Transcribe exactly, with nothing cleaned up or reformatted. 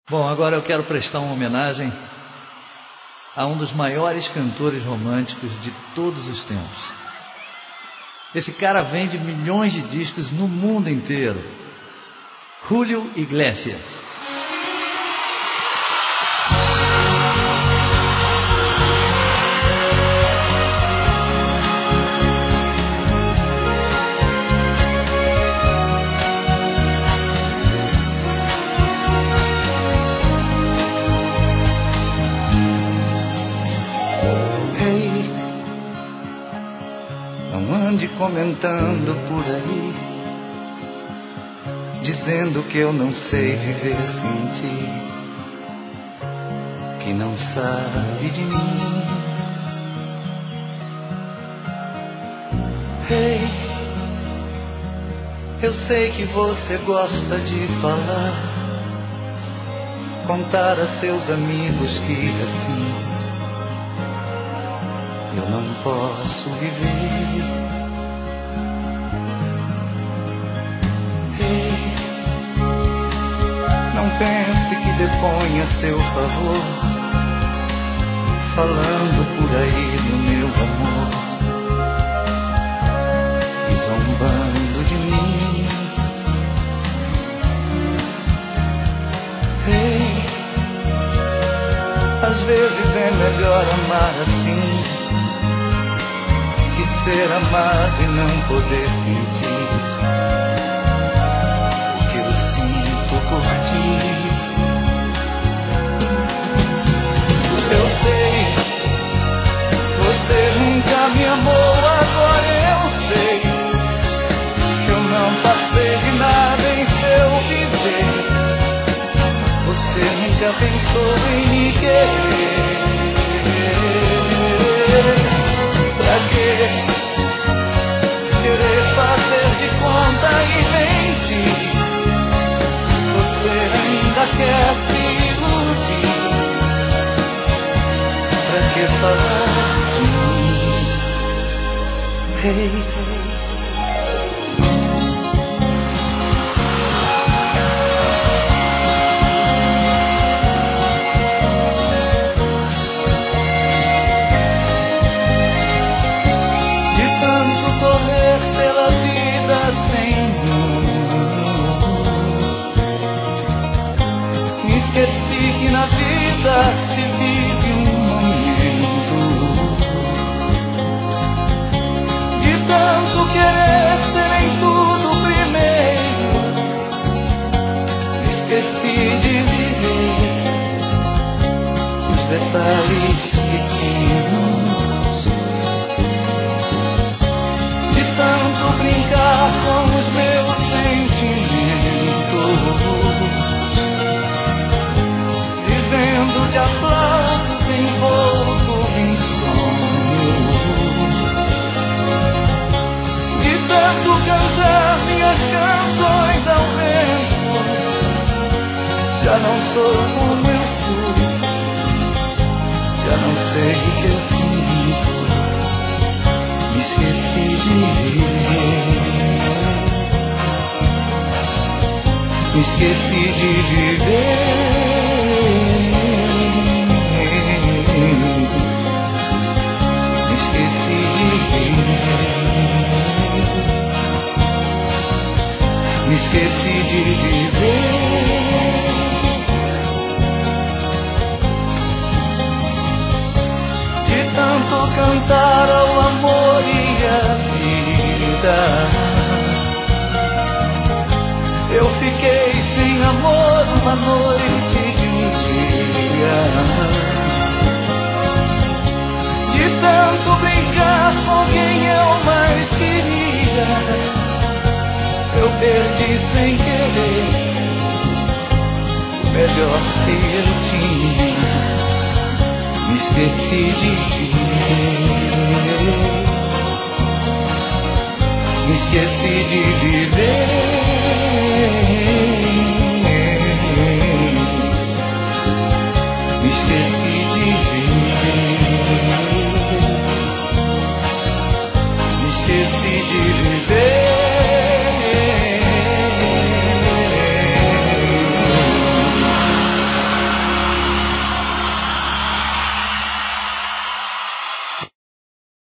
Bom, agora eu quero prestar uma homenagem a um dos maiores cantores românticos de todos os tempos. Esse cara vende milhões de discos no mundo inteiro. Julio Iglesias. Não ande comentando por aí, dizendo que eu não sei viver sem ti, que não sabe de mim. Ei, hey, eu sei que você gosta de falar, contar a seus amigos que assim eu não posso viver. Ei, não pense que deponha a seu favor, falando por aí no meu amor e zombando de mim. Ei, às vezes é melhor amar assim que ser amado e não poder sentir o que eu sinto por ti. Eu sei, você nunca me amou, agora eu sei que eu não passei de nada em seu viver. Você nunca pensou em me querer. Pra quê? Querer fazer de conta e mentir. Você ainda quer se iludir. Pra que falar de mim? Hey, hey. Esqueci que na vida se vive um momento de tanto querer ser em tudo primeiro. Esqueci de viver os detalhes pequenos, de tanto brincar com os meus sentimentos, de aplausos envolto em sonho, de tanto cantar minhas canções ao vento. Já não sou como eu fui, já não sei o que eu sinto. Me esqueci de viver, me esqueci de viver. Esqueci de viver, me esqueci de viver. De tanto cantar ao amor e à vida, eu fiquei sem amor uma noite de um dia. De tanto brincar com quem eu mais queria, eu perdi sem querer o melhor que eu tinha. Me esqueci de viver, me esqueci de viver.